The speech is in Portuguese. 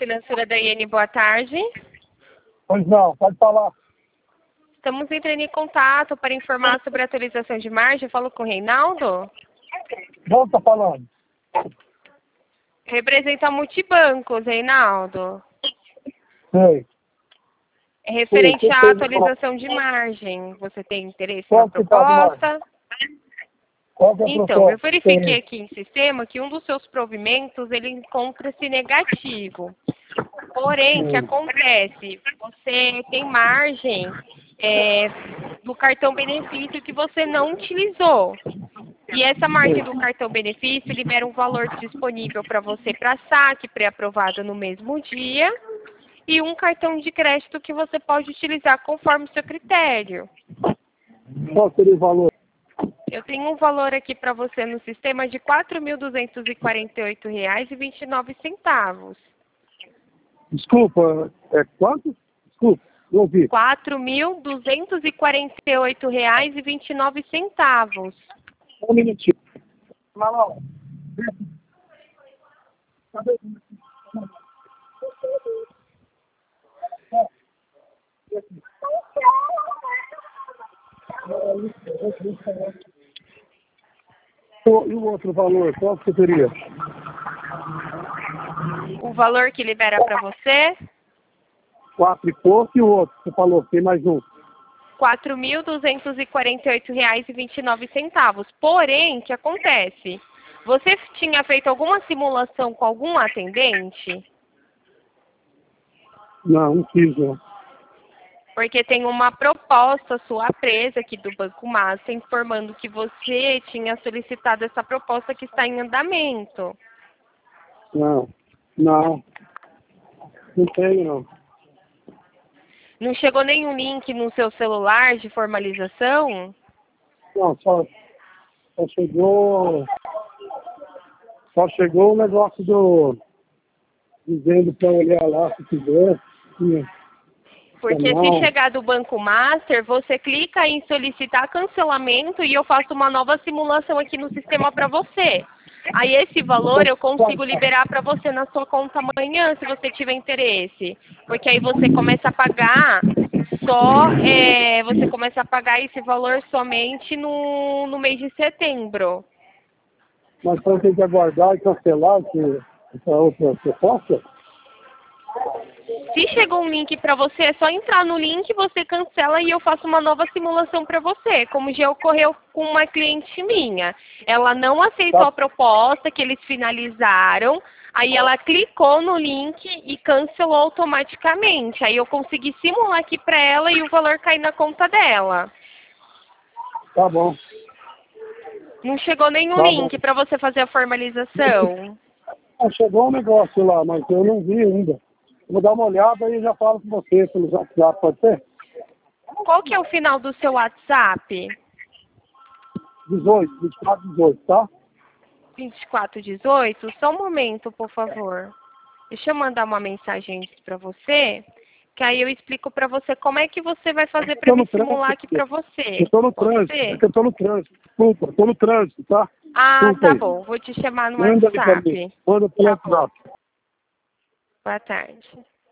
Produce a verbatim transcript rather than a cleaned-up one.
Financeira da I N, boa tarde. Pois não, pode falar. Estamos entrando em contato para informar sobre a atualização de margem. Falo com o Reinaldo. Volta falando. Representa Multibancos, Reinaldo. Sei. É referente Sim, à sei. atualização de margem. Você tem interesse Qual na que tá a proposta? Qual que é a Então, proposta? eu verifiquei Sim. aqui em sistema que um dos seus provimentos ele encontra-se negativo. Porém, o que Sim. acontece? Você tem margem é, do cartão benefício que você não utilizou. E essa margem do cartão benefício libera um valor disponível para você para saque pré-aprovado no mesmo dia e um cartão de crédito que você pode utilizar conforme o seu critério. Qual seria o valor? Eu tenho um valor aqui para você no sistema de quatro mil duzentos e quarenta e oito reais e vinte e nove centavos. Desculpa, é quanto? Desculpa, não ouvi. quatro mil duzentos e quarenta e oito reais e vinte e nove centavos. Um minutinho. Não, Cadê? E o outro valor, qual que você teria? O valor que libera para você, Quatro e pouco e o outro, você falou, tem mais um. quatro mil duzentos e quarenta e oito reais e vinte e nove centavos. Porém, o que acontece? Você tinha feito alguma simulação com algum atendente? Não, não fiz, não. Porque tem uma proposta sua presa aqui do Banco Master informando que você tinha solicitado essa proposta que está em andamento. Não, não. Não tenho, não. Não chegou nenhum link no seu celular de formalização? Não, só, só chegou. Só chegou o negócio do. Dizendo para olhar lá se quiser. Sim. Porque Não. se chegar do Banco Master, você clica em solicitar cancelamento e eu faço uma nova simulação aqui no sistema para você. Aí esse valor eu consigo liberar para você na sua conta amanhã, se você tiver interesse. Porque aí você começa a pagar só, é, você começa a pagar esse valor somente no, no mês de setembro. Mas então tem que aguardar e cancelar esse, essa outra proposta? Se chegou um link para você, é só entrar no link, você cancela e eu faço uma nova simulação para você, como já ocorreu com uma cliente minha. Ela não aceitou Tá. a proposta que eles finalizaram, aí ela clicou no link e cancelou automaticamente. Aí eu consegui simular aqui para ela e o valor cair na conta dela. Tá bom. Não chegou nenhum Tá link para você fazer a formalização? Ah, chegou um negócio lá, mas eu não vi ainda. Vou dar uma olhada e já falo com você pelo WhatsApp, pode ser? Qual que é o final do seu WhatsApp? dezoito, vinte e quatro, dezoito, tá? vinte e quatro dezoito? Só um momento, por favor. Deixa eu mandar uma mensagem para você, que aí eu explico para você como é que você vai fazer para Tô no me simular aqui para trânsito. você. Eu tô no Pode trânsito, ser? é que eu tô no trânsito. Desculpa, tô no trânsito, tá? Ah, Desculpa tá aí. bom. Vou te chamar no Manda ali pra mim. WhatsApp. Manda pelo Tá bom. WhatsApp. Boa tarde.